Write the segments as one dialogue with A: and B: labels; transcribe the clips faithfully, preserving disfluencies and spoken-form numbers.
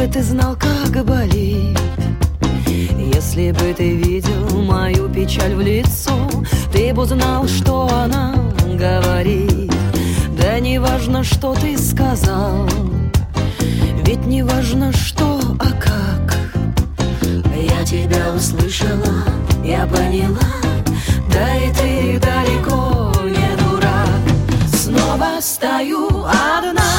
A: бы ты знал, как болит, если бы ты видел мою печаль в лицо, ты бы знал, что она говорит. Да не важно, что ты сказал, ведь не важно, что, а как. Я тебя услышала, я поняла, да и ты далеко не дурак. Снова стою одна,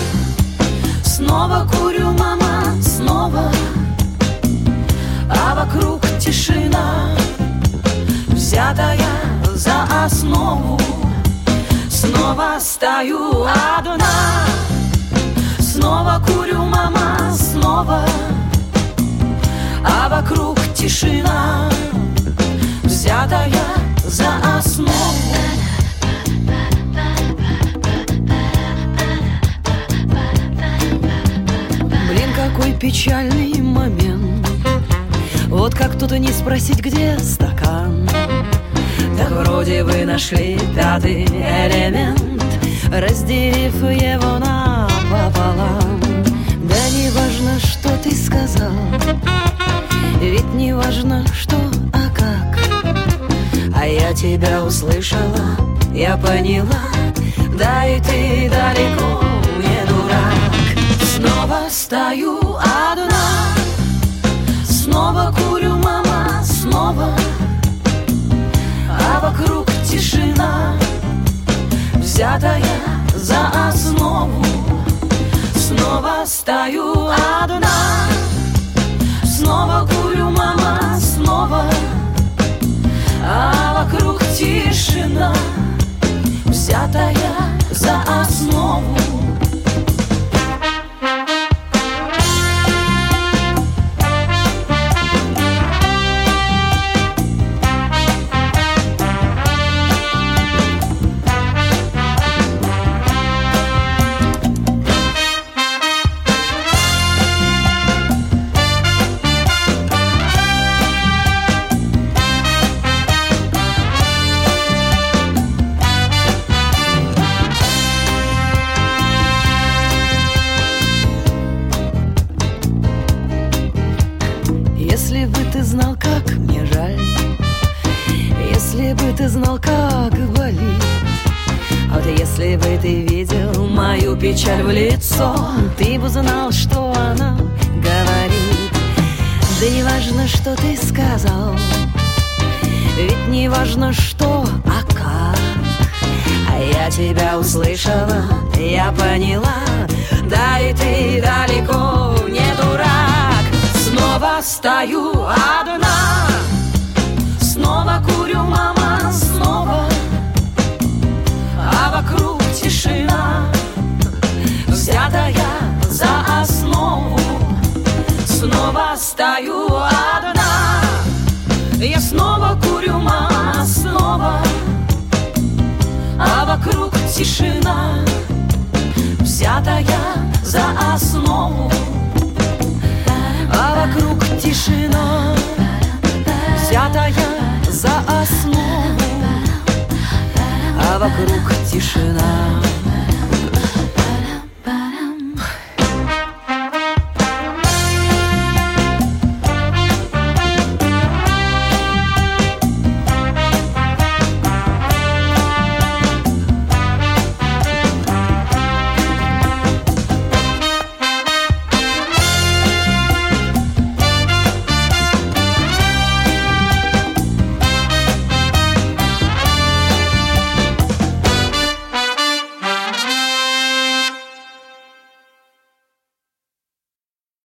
A: снова курю, мама, снова, а вокруг тишина, взятая за основу. Снова стою одна, снова курю, мама, снова, а вокруг тишина, взятая за основу. Блин, какой печальный момент. Вот как тут и не спросить, где стакан. Так вроде вы нашли пятый элемент, разделив его напополам. Да не важно, что ты сказал, ведь не важно, что, а как. А я тебя услышала, я поняла, да и ты далеко не дурак. Снова стою одна, снова курю, мама, снова, а вокруг тишина, взятая за основу. Снова стою одна, снова курю, мама, снова, а вокруг тишина, взятая за основу. Если бы ты знал, как мне жаль, если бы ты знал, как болит, вот если бы ты видел мою печаль в лицо, ты бы знал, что она говорит. Да не важно, что ты сказал, ведь не важно, что, а как. А я тебя услышала, я поняла, да и ты далеко не дурак. Снова стою одна, снова курю, мама, снова, а вокруг тишина, взятая за основу. Снова стою одна, я снова курю, мама, снова, а вокруг тишина, взятая за основу. А вокруг тишина, взятая за основу, а вокруг тишина.